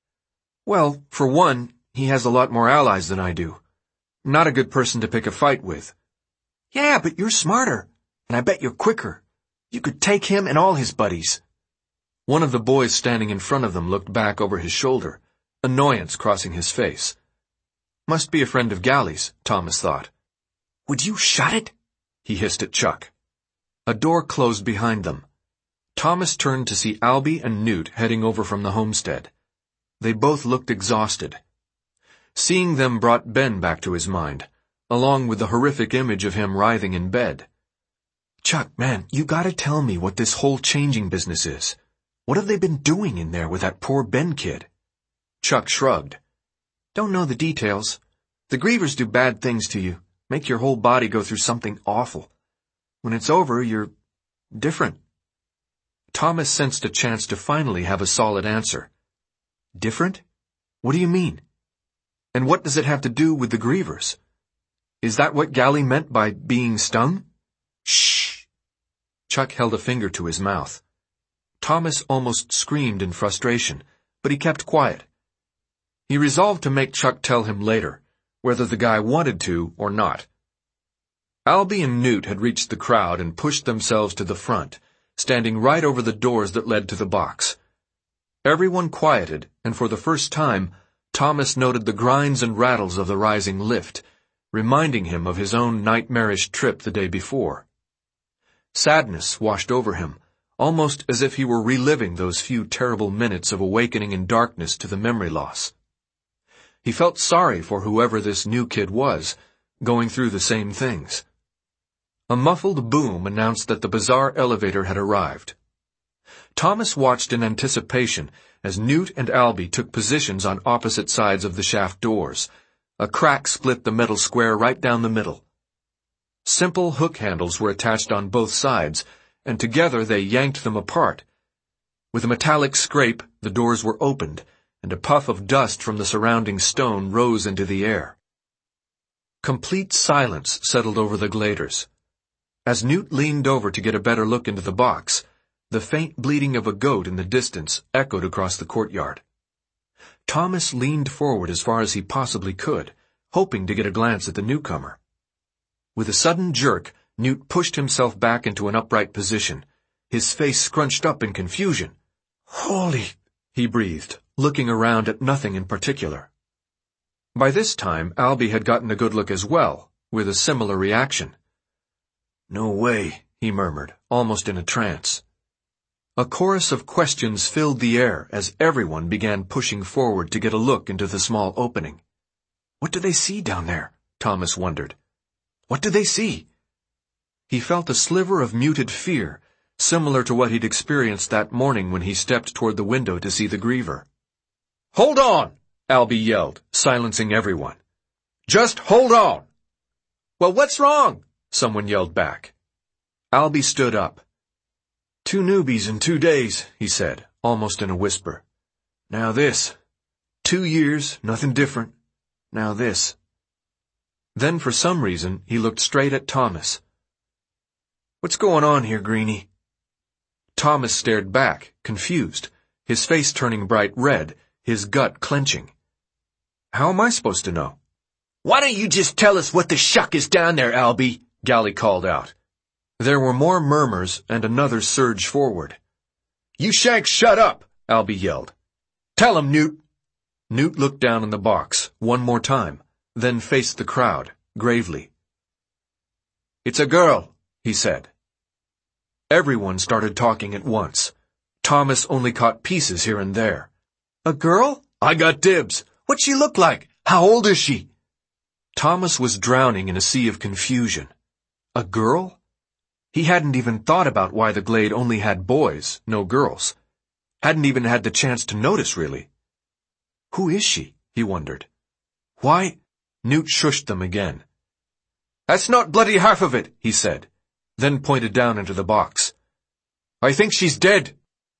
Well, for one, he has a lot more allies than I do. Not a good person to pick a fight with. Yeah, but you're smarter, and I bet you're quicker. You could take him and all his buddies. One of the boys standing in front of them looked back over his shoulder, annoyance crossing his face. Must be a friend of Gally's, Thomas thought. Would you shut it? He hissed at Chuck. A door closed behind them. Thomas turned to see Albie and Newt heading over from the homestead. They both looked exhausted. Seeing them brought Ben back to his mind, along with the horrific image of him writhing in bed. Chuck, man, you gotta tell me what this whole changing business is. What have they been doing in there with that poor Ben kid? Chuck shrugged. Don't know the details. The grievers do bad things to you, make your whole body go through something awful. When it's over, you're different. Thomas sensed a chance to finally have a solid answer. Different? What do you mean? And what does it have to do with the grievers? Is that what Gally meant by being stung? Shh! Chuck held a finger to his mouth. Thomas almost screamed in frustration, but he kept quiet. He resolved to make Chuck tell him later, whether the guy wanted to or not. Albie and Newt had reached the crowd and pushed themselves to the front, standing right over the doors that led to the box. Everyone quieted, and for the first time, Thomas noted the grinds and rattles of the rising lift, reminding him of his own nightmarish trip the day before. Sadness washed over him, almost as if he were reliving those few terrible minutes of awakening in darkness to the memory loss. He felt sorry for whoever this new kid was, going through the same things. A muffled boom announced that the bizarre elevator had arrived. Thomas watched in anticipation as Newt and Albie took positions on opposite sides of the shaft doors. A crack split the metal square right down the middle. Simple hook handles were attached on both sides, and together they yanked them apart. With a metallic scrape, the doors were opened, and a puff of dust from the surrounding stone rose into the air. Complete silence settled over the Gladers. As Newt leaned over to get a better look into the box, the faint bleating of a goat in the distance echoed across the courtyard. Thomas leaned forward as far as he possibly could, hoping to get a glance at the newcomer. With a sudden jerk, Newt pushed himself back into an upright position, his face scrunched up in confusion. "Holy," he breathed, looking around at nothing in particular. By this time, Albie had gotten a good look as well, with a similar reaction. "No way," he murmured, almost in a trance. A chorus of questions filled the air as everyone began pushing forward to get a look into the small opening. What do they see down there? Thomas wondered. What do they see? He felt a sliver of muted fear, similar to what he'd experienced that morning when he stepped toward the window to see the griever. "Hold on!" Albie yelled, silencing everyone. "Just hold on!" "Well, what's wrong?" someone yelled back. Albie stood up. "Two newbies in two days," he said, almost in a whisper. "Now this. Two years, nothing different. Now this." Then for some reason, he looked straight at Thomas. "What's going on here, Greenie?" Thomas stared back, confused, his face turning bright red, his gut clenching. "How am I supposed to know?" "Why don't you just tell us what the shuck is down there, Albie?" Gally called out. There were more murmurs and another surge forward. "You shanks shut up!" Albie yelled. "Tell him, Newt." Newt looked down in the box, one more time, then faced the crowd, gravely. "It's a girl," he said. Everyone started talking at once. Thomas only caught pieces here and there. "A girl? I got dibs. What's she look like? How old is she?" Thomas was drowning in a sea of confusion. A girl? He hadn't even thought about why the Glade only had boys, no girls. Hadn't even had the chance to notice, really. Who is she? He wondered. Why? Newt shushed them again. "That's not bloody half of it," he said, then pointed down into the box. "I think she's dead."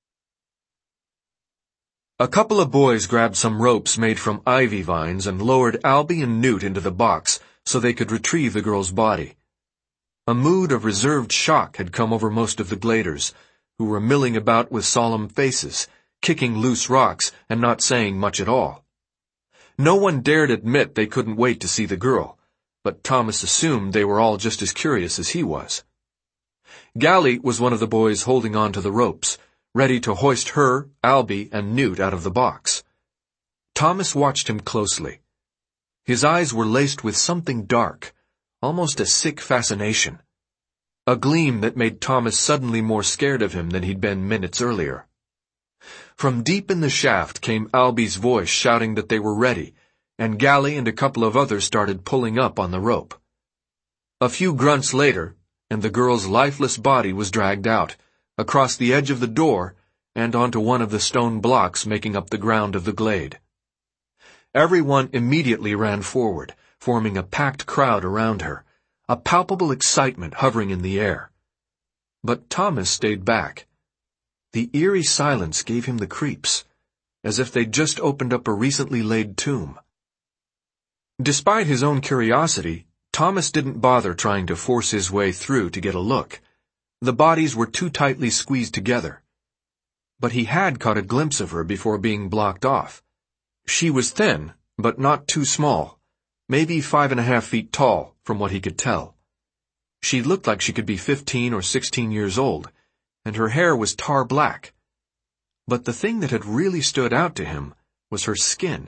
A couple of boys grabbed some ropes made from ivy vines and lowered Albie and Newt into the box so they could retrieve the girl's body. A mood of reserved shock had come over most of the Gladers, who were milling about with solemn faces, kicking loose rocks and not saying much at all. No one dared admit they couldn't wait to see the girl, but Thomas assumed they were all just as curious as he was. Gally was one of the boys holding on to the ropes, ready to hoist her, Albie, and Newt out of the box. Thomas watched him closely. His eyes were laced with something dark, almost a sick fascination. A gleam that made Thomas suddenly more scared of him than he'd been minutes earlier. From deep in the shaft came Albie's voice shouting that they were ready, and Gally and a couple of others started pulling up on the rope. A few grunts later, and the girl's lifeless body was dragged out, across the edge of the door, and onto one of the stone blocks making up the ground of the glade. Everyone immediately ran forward, forming a packed crowd around her, a palpable excitement hovering in the air. But Thomas stayed back. The eerie silence gave him the creeps, as if they'd just opened up a recently laid tomb. Despite his own curiosity, Thomas didn't bother trying to force his way through to get a look. The bodies were too tightly squeezed together. But he had caught a glimpse of her before being blocked off. She was thin, but not too small, maybe five and a half feet tall, from what he could tell. She looked like she could be fifteen or sixteen years old, and her hair was tar black. But the thing that had really stood out to him was her skin.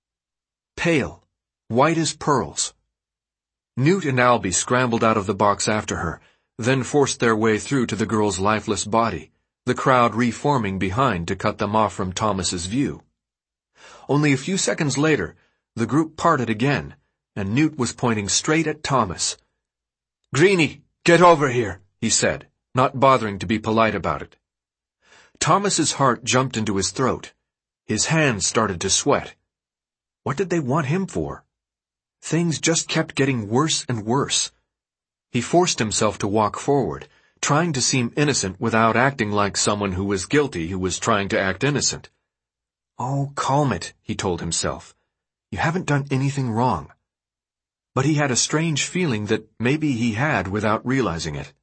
Pale, white as pearls. Newt and Albie scrambled out of the box after her, then forced their way through to the girl's lifeless body, the crowd reforming behind to cut them off from Thomas's view. Only a few seconds later, the group parted again, and Newt was pointing straight at Thomas. "Greenie, get over here," he said, not bothering to be polite about it. Thomas's heart jumped into his throat. His hands started to sweat. What did they want him for? Things just kept getting worse and worse. He forced himself to walk forward, trying to seem innocent without acting like someone who was guilty who was trying to act innocent. "Oh, calm it," he told himself. "You haven't done anything wrong." But he had a strange feeling that maybe he had without realizing it.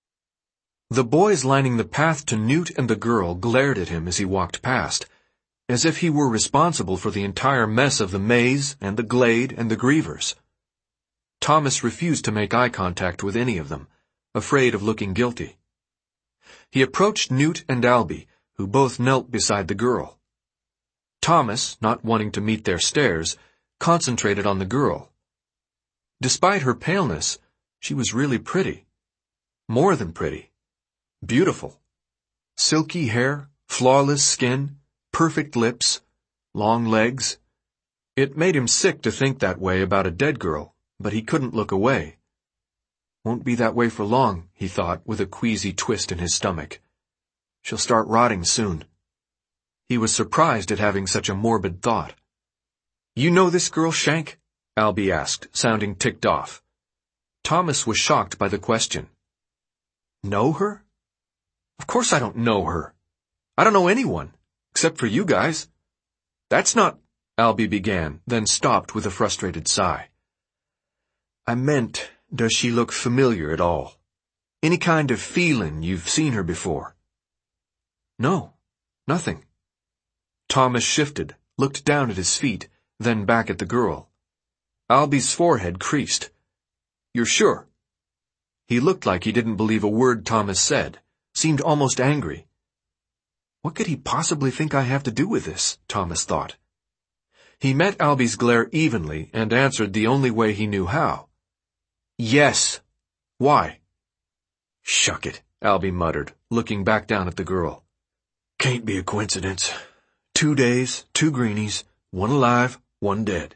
The boys lining the path to Newt and the girl glared at him as he walked past, as if he were responsible for the entire mess of the maze and the glade and the grievers. Thomas refused to make eye contact with any of them, afraid of looking guilty. He approached Newt and Albie, who both knelt beside the girl. Thomas, not wanting to meet their stares, concentrated on the girl. Despite her paleness, she was really pretty. More than pretty. Beautiful. Silky hair, flawless skin, perfect lips, long legs. It made him sick to think that way about a dead girl, but he couldn't look away. Won't be that way for long, he thought, with a queasy twist in his stomach. She'll start rotting soon. He was surprised at having such a morbid thought. "You know this girl, Shank?" Albie asked, sounding ticked off. Thomas was shocked by the question. "Know her? Of course I don't know her. I don't know anyone, except for you guys. That's not—" Albie began, then stopped with a frustrated sigh. "I meant, does she look familiar at all? Any kind of feeling you've seen her before?" "No, nothing." Thomas shifted, looked down at his feet, then back at the girl. Albie's forehead creased. "You're sure?" He looked like he didn't believe a word Thomas said, seemed almost angry. What could he possibly think I have to do with this? Thomas thought. He met Albie's glare evenly and answered the only way he knew how. "Yes. Why?" "Shuck it," Albie muttered, looking back down at the girl. "Can't be a coincidence. Two days, two greenies, one alive, one dead."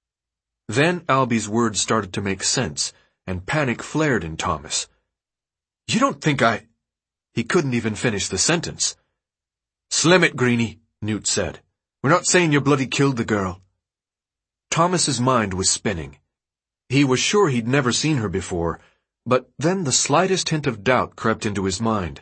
Then Albie's words started to make sense, and panic flared in Thomas. "You don't think I—" He couldn't even finish the sentence. "Slim it, Greenie," Newt said. "We're not saying you bloody killed the girl." Thomas's mind was spinning. He was sure he'd never seen her before, but then the slightest hint of doubt crept into his mind.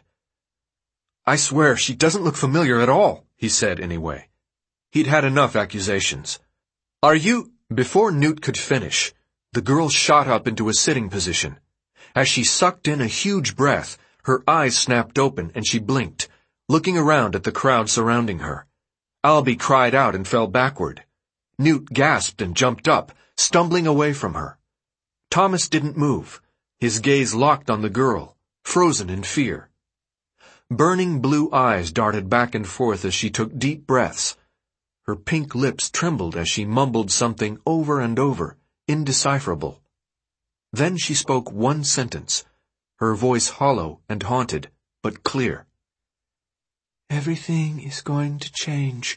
"I swear, she doesn't look familiar at all," he said anyway. He'd had enough accusations. "Are you—" Before Newt could finish, the girl shot up into a sitting position. As she sucked in a huge breath, her eyes snapped open and she blinked, looking around at the crowd surrounding her. Albie cried out and fell backward. Newt gasped and jumped up, stumbling away from her. Thomas didn't move, his gaze locked on the girl, frozen in fear. Burning blue eyes darted back and forth as she took deep breaths. Her pink lips trembled as she mumbled something over and over, indecipherable. Then she spoke one sentence, her voice hollow and haunted, but clear. "Everything is going to change."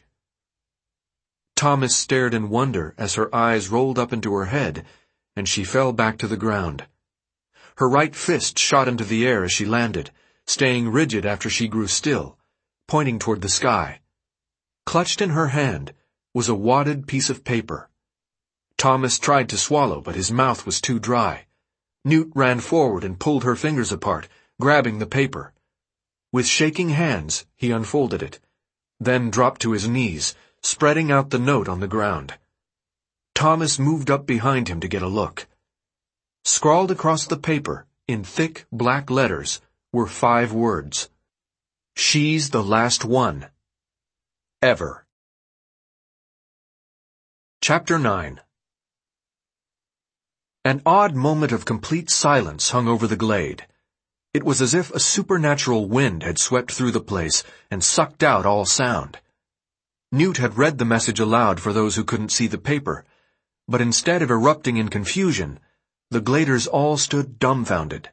Thomas stared in wonder as her eyes rolled up into her head, and she fell back to the ground. Her right fist shot into the air as she landed, staying rigid after she grew still, pointing toward the sky. Clutched in her hand was a wadded piece of paper. Thomas tried to swallow, but his mouth was too dry. Newt ran forward and pulled her fingers apart, grabbing the paper. With shaking hands, he unfolded it, then dropped to his knees, spreading out the note on the ground. Thomas moved up behind him to get a look. Scrawled across the paper, in thick black letters, were five words. "She's the last one. Ever." Chapter nine. An odd moment of complete silence hung over the glade. It was as if a supernatural wind had swept through the place and sucked out all sound. Newt had read the message aloud for those who couldn't see the paper, but instead of erupting in confusion, the gladers all stood dumbfounded.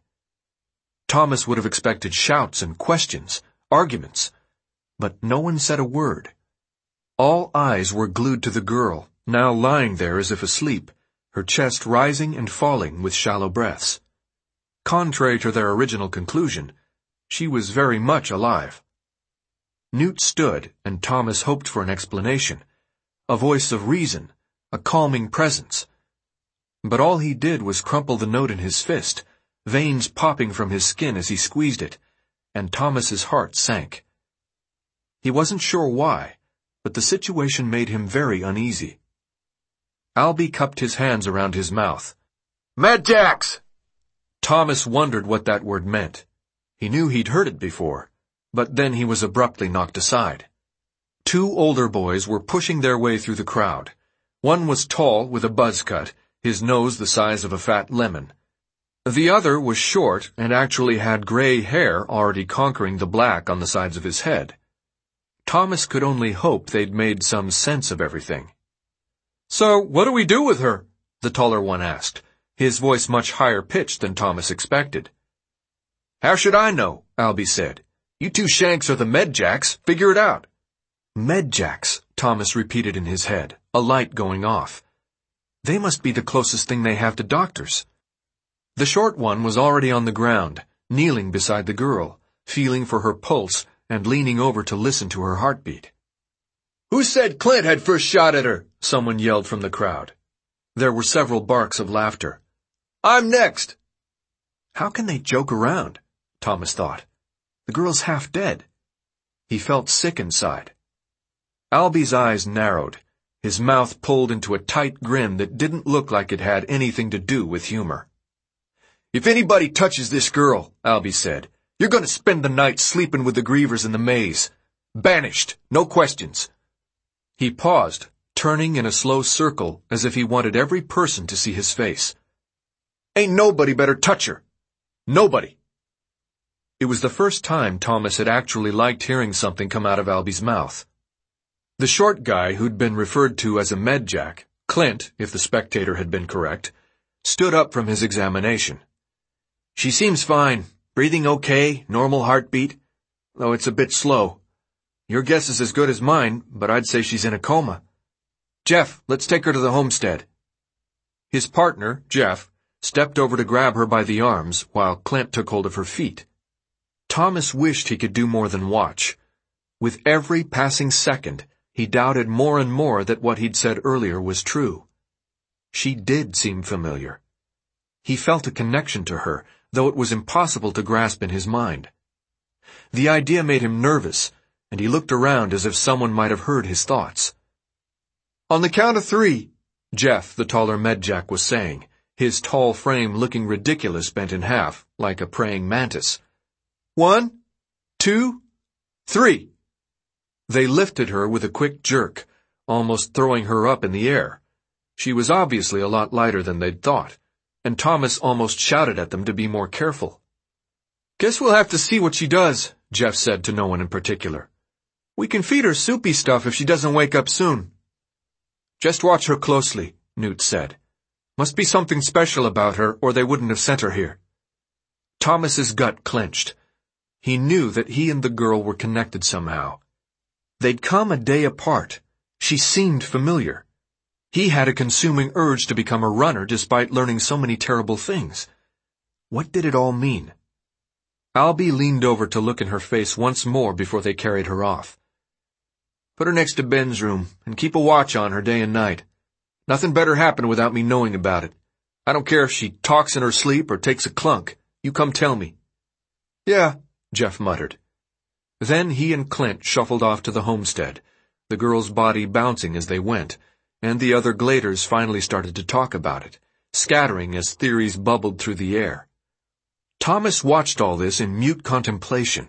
Thomas would have expected shouts and questions, arguments, but no one said a word. All eyes were glued to the girl, now lying there as if asleep, her chest rising and falling with shallow breaths. Contrary to their original conclusion, she was very much alive. Newt stood, and Thomas hoped for an explanation, a voice of reason, a calming presence. But all he did was crumple the note in his fist, veins popping from his skin as he squeezed it, and Thomas's heart sank. He wasn't sure why, but the situation made him very uneasy. Albie cupped his hands around his mouth. "Medjacks!" Thomas wondered what that word meant. He knew he'd heard it before, but then he was abruptly knocked aside. Two older boys were pushing their way through the crowd. One was tall, with a buzz cut, his nose the size of a fat lemon. The other was short and actually had gray hair already conquering the black on the sides of his head. Thomas could only hope they'd made some sense of everything. "So, what do we do with her?" the taller one asked, his voice much higher pitched than Thomas expected. "How should I know?" Albie said. "You two shanks are the Medjacks. Figure it out." Medjacks, Thomas repeated in his head, a light going off. They must be the closest thing they have to doctors. The short one was already on the ground, kneeling beside the girl, feeling for her pulse and leaning over to listen to her heartbeat. "Who said Clint had first shot at her?" someone yelled from the crowd. There were several barks of laughter. "I'm next." How can they joke around? Thomas thought. The girl's half dead. He felt sick inside. Albie's eyes narrowed, his mouth pulled into a tight grin that didn't look like it had anything to do with humor. "If anybody touches this girl," Albie said, "you're going to spend the night sleeping with the grievers in the maze. Banished, no questions." He paused, turning in a slow circle as if he wanted every person to see his face. "Ain't nobody better touch her. Nobody." It was the first time Thomas had actually liked hearing something come out of Albie's mouth. The short guy who'd been referred to as a Medjack, Clint, if the Spectator had been correct, stood up from his examination. "She seems fine. Breathing okay, normal heartbeat, though it's a bit slow. Your guess is as good as mine, but I'd say she's in a coma. Jeff, let's take her to the homestead." His partner, Jeff, stepped over to grab her by the arms while Clint took hold of her feet. Thomas wished he could do more than watch. With every passing second, he doubted more and more that what he'd said earlier was true. She did seem familiar. He felt a connection to her, though it was impossible to grasp in his mind. The idea made him nervous, and he looked around as if someone might have heard his thoughts. "On the count of three," Jeff, the taller Medjack, was saying, his tall frame looking ridiculous bent in half, like a praying mantis. "One, two, three." They lifted her with a quick jerk, almost throwing her up in the air. She was obviously a lot lighter than they'd thought, and Thomas almost shouted at them to be more careful. "Guess we'll have to see what she does," Jeff said to no one in particular. "We can feed her soupy stuff if she doesn't wake up soon." "Just watch her closely," Newt said. "Must be something special about her, or they wouldn't have sent her here." Thomas's gut clenched. He knew that he and the girl were connected somehow. They'd come a day apart. She seemed familiar. He had a consuming urge to become a runner despite learning so many terrible things. What did it all mean? Albie leaned over to look in her face once more before they carried her off. "Put her next to Ben's room, and keep a watch on her day and night. Nothing better happen without me knowing about it. I don't care if she talks in her sleep or takes a clunk. You come tell me." "Yeah," Jeff muttered. Then he and Clint shuffled off to the homestead, the girl's body bouncing as they went, and the other gladers finally started to talk about it, scattering as theories bubbled through the air. Thomas watched all this in mute contemplation.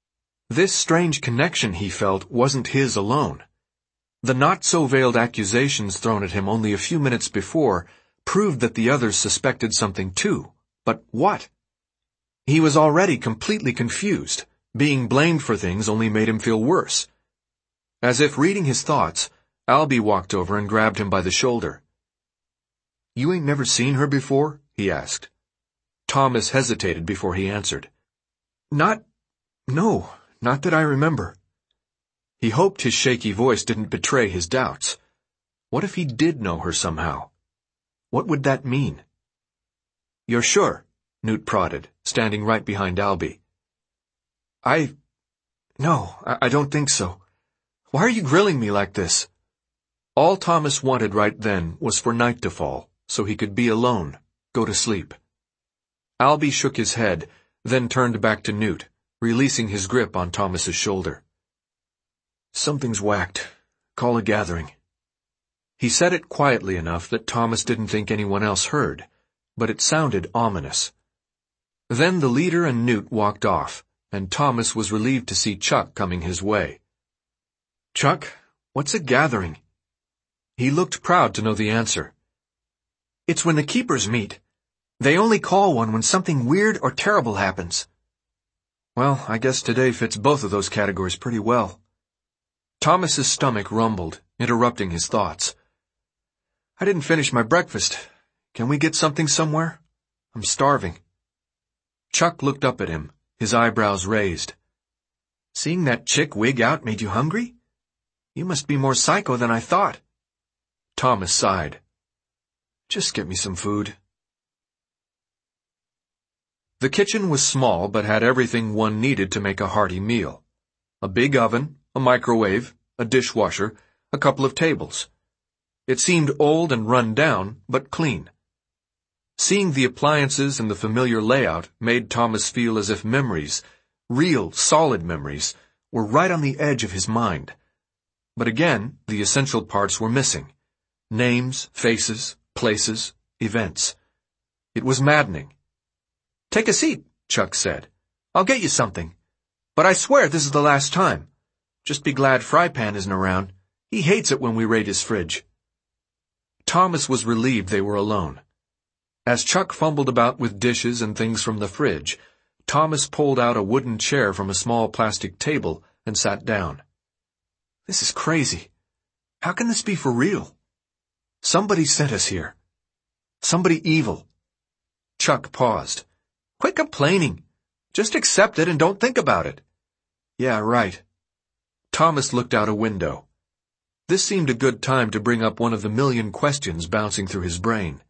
This strange connection, he felt, wasn't his alone. The not-so-veiled accusations thrown at him only a few minutes before proved that the others suspected something too. But what? He was already completely confused. Being blamed for things only made him feel worse. As if reading his thoughts, Albie walked over and grabbed him by the shoulder. "You ain't never seen her before?" he asked. Thomas hesitated before he answered. Not, no, not that I remember." He hoped his shaky voice didn't betray his doubts. What if he did know her somehow? What would that mean? "You're sure?" Newt prodded, standing right behind Albie. I... No, I, I don't think so. Why are you grilling me like this?" All Thomas wanted right then was for night to fall, so he could be alone, go to sleep. Albie shook his head, then turned back to Newt, releasing his grip on Thomas's shoulder. "Something's whacked. Call a gathering." He said it quietly enough that Thomas didn't think anyone else heard, but it sounded ominous. Then the leader and Newt walked off, and Thomas was relieved to see Chuck coming his way. "Chuck, what's a gathering?" He looked proud to know the answer. "It's when the keepers meet. They only call one when something weird or terrible happens." Well, I guess today fits both of those categories pretty well. Thomas's stomach rumbled, interrupting his thoughts. "I didn't finish my breakfast. Can we get something somewhere? I'm starving." Chuck looked up at him, his eyebrows raised. "Seeing that chick wig out made you hungry? You must be more psycho than I thought." Thomas sighed. "Just get me some food." The kitchen was small but had everything one needed to make a hearty meal. A big oven, a microwave, a dishwasher, a couple of tables. It seemed old and run down, but clean. Seeing the appliances and the familiar layout made Thomas feel as if memories, real, solid memories, were right on the edge of his mind. But again, the essential parts were missing. Names, faces, places, events. It was maddening. "Take a seat," Chuck said. "I'll get you something. But I swear this is the last time. Just be glad Frypan isn't around. He hates it when we raid his fridge." Thomas was relieved they were alone. As Chuck fumbled about with dishes and things from the fridge, Thomas pulled out a wooden chair from a small plastic table and sat down. "This is crazy. How can this be for real? Somebody sent us here. Somebody evil." Chuck paused. "Quit complaining. Just accept it and don't think about it." "Yeah, right." Thomas looked out a window. This seemed a good time to bring up one of the million questions bouncing through his brain.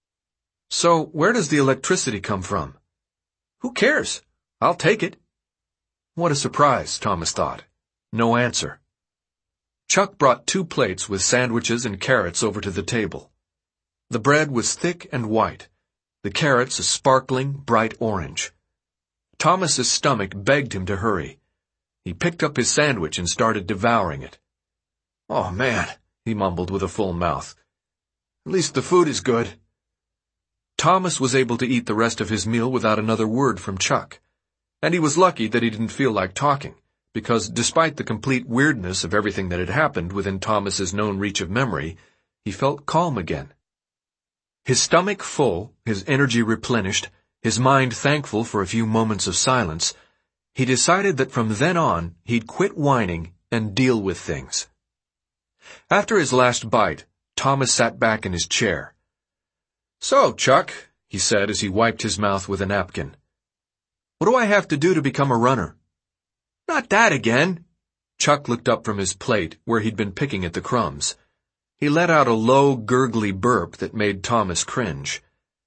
"So, where does the electricity come from?" "Who cares? I'll take it." What a surprise, Thomas thought. No answer. Chuck brought two plates with sandwiches and carrots over to the table. The bread was thick and white, the carrots a sparkling, bright orange. Thomas's stomach begged him to hurry. He picked up his sandwich and started devouring it. "Oh, man," he mumbled with a full mouth. "At least the food is good." Thomas was able to eat the rest of his meal without another word from Chuck. And he was lucky that he didn't feel like talking, because despite the complete weirdness of everything that had happened within Thomas's known reach of memory, he felt calm again. His stomach full, his energy replenished, his mind thankful for a few moments of silence, he decided that from then on he'd quit whining and deal with things. After his last bite, Thomas sat back in his chair. "So, Chuck," he said as he wiped his mouth with a napkin, "what do I have to do to become a runner?" "Not that again." Chuck looked up from his plate, where he'd been picking at the crumbs. He let out a low, gurgly burp that made Thomas cringe.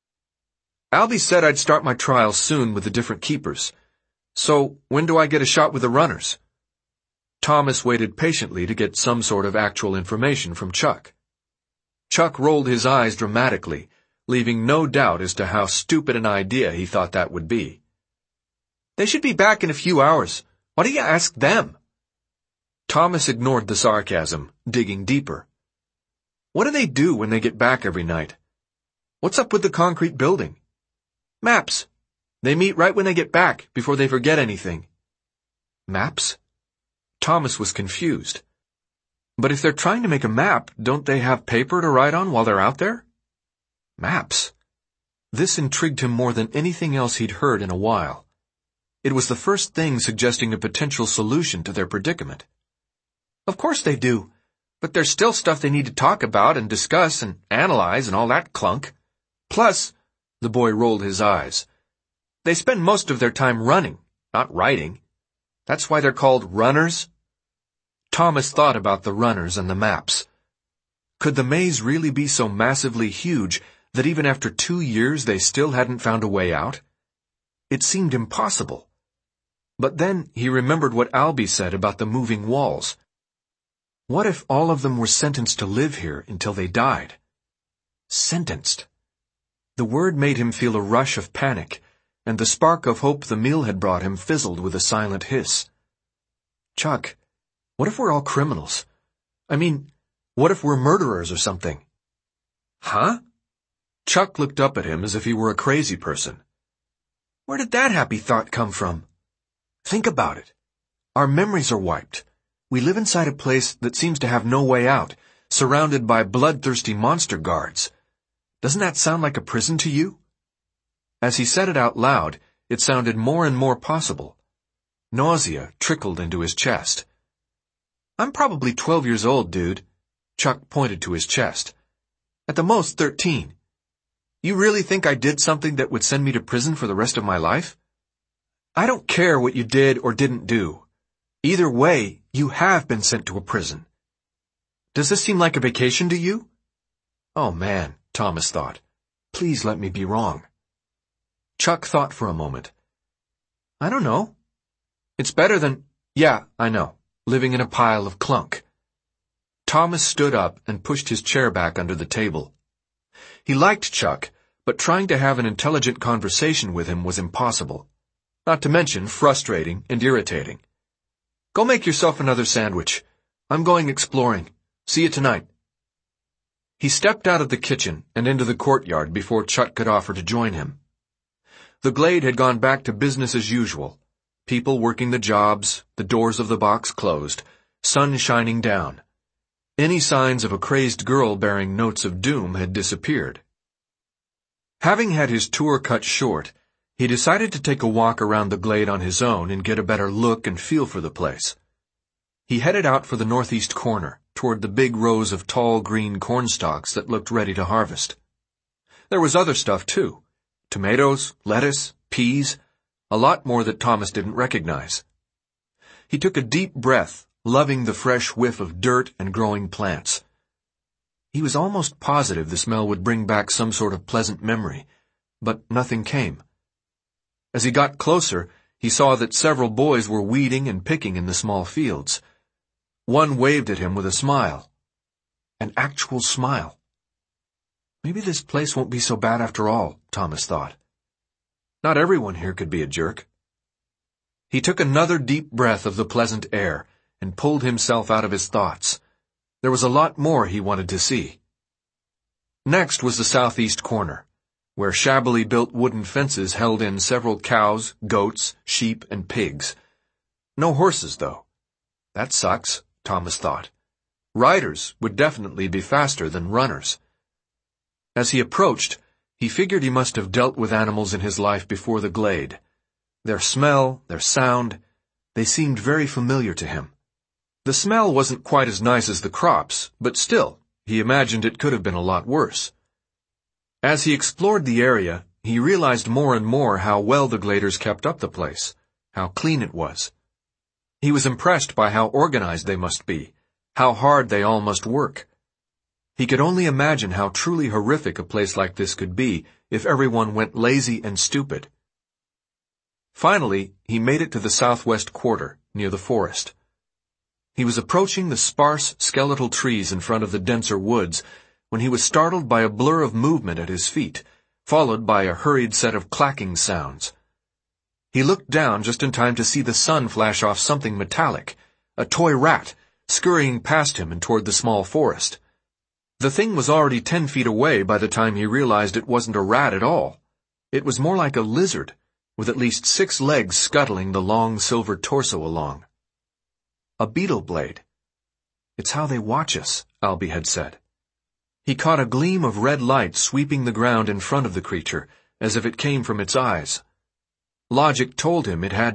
"Albie said I'd start my trial soon with the different keepers. So, when do I get a shot with the runners?" Thomas waited patiently to get some sort of actual information from Chuck. Chuck rolled his eyes dramatically, leaving no doubt as to how stupid an idea he thought that would be. "They should be back in a few hours. Why don't you ask them?" Thomas ignored the sarcasm, digging deeper. "What do they do when they get back every night? What's up with the concrete building?" "Maps. They meet right when they get back, before they forget anything." "Maps?" Thomas was confused. "But if they're trying to make a map, don't they have paper to write on while they're out there?" Maps? This intrigued him more than anything else he'd heard in a while. It was the first thing suggesting a potential solution to their predicament. Of course they do, but there's still stuff they need to talk about and discuss and analyze and all that clunk. Plus, the boy rolled his eyes, they spend most of their time running, not writing. That's why they're called runners. Thomas thought about the runners and the maps. Could the maze really be so massively huge that even after two years they still hadn't found a way out? It seemed impossible. But then he remembered what Albie said about the moving walls. What if all of them were sentenced to live here until they died? Sentenced. The word made him feel a rush of panic, and the spark of hope the meal had brought him fizzled with a silent hiss. Chuck, what if we're all criminals? I mean, what if we're murderers or something? Huh? Chuck looked up at him as if he were a crazy person. Where did that happy thought come from? Think about it. Our memories are wiped. We live inside a place that seems to have no way out, surrounded by bloodthirsty monster guards. Doesn't that sound like a prison to you? As he said it out loud, it sounded more and more possible. Nausea trickled into his chest. I'm probably twelve years old, dude. Chuck pointed to his chest. At the most, thirteen. You really think I did something that would send me to prison for the rest of my life? I don't care what you did or didn't do. Either way, you have been sent to a prison. Does this seem like a vacation to you? Oh man, Thomas thought. Please let me be wrong. Chuck thought for a moment. I don't know. It's better than, yeah, I know, living in a pile of clunk. Thomas stood up and pushed his chair back under the table. He liked Chuck, but trying to have an intelligent conversation with him was impossible. Not to mention frustrating and irritating. Go make yourself another sandwich. I'm going exploring. See you tonight. He stepped out of the kitchen and into the courtyard before Chuck could offer to join him. The glade had gone back to business as usual. People working the jobs, the doors of the box closed, sun shining down. Any signs of a crazed girl bearing notes of doom had disappeared. Having had his tour cut short, he decided to take a walk around the glade on his own and get a better look and feel for the place. He headed out for the northeast corner, toward the big rows of tall green cornstalks that looked ready to harvest. There was other stuff too. Tomatoes, lettuce, peas, a lot more that Thomas didn't recognize. He took a deep breath, loving the fresh whiff of dirt and growing plants. He was almost positive the smell would bring back some sort of pleasant memory, but nothing came. As he got closer, he saw that several boys were weeding and picking in the small fields. One waved at him with a smile. An actual smile. Maybe this place won't be so bad after all, Thomas thought. Not everyone here could be a jerk. He took another deep breath of the pleasant air and pulled himself out of his thoughts. There was a lot more he wanted to see. Next was the southeast corner, where shabbily built wooden fences held in several cows, goats, sheep, and pigs. No horses, though. That sucks, Thomas thought. Riders would definitely be faster than runners. As he approached, he figured he must have dealt with animals in his life before the glade. Their smell, their sound, they seemed very familiar to him. The smell wasn't quite as nice as the crops, but still, he imagined it could have been a lot worse. As he explored the area, he realized more and more how well the gladers kept up the place, how clean it was. He was impressed by how organized they must be, how hard they all must work. He could only imagine how truly horrific a place like this could be if everyone went lazy and stupid. Finally, he made it to the southwest quarter, near the forest. He was approaching the sparse, skeletal trees in front of the denser woods when he was startled by a blur of movement at his feet, followed by a hurried set of clacking sounds. He looked down just in time to see the sun flash off something metallic, a toy rat, scurrying past him and toward the small forest. The thing was already ten feet away by the time he realized it wasn't a rat at all. It was more like a lizard, with at least six legs scuttling the long silver torso along. A beetle blade. It's how they watch us, Albie had said. He caught a gleam of red light sweeping the ground in front of the creature, as if it came from its eyes. Logic told him it had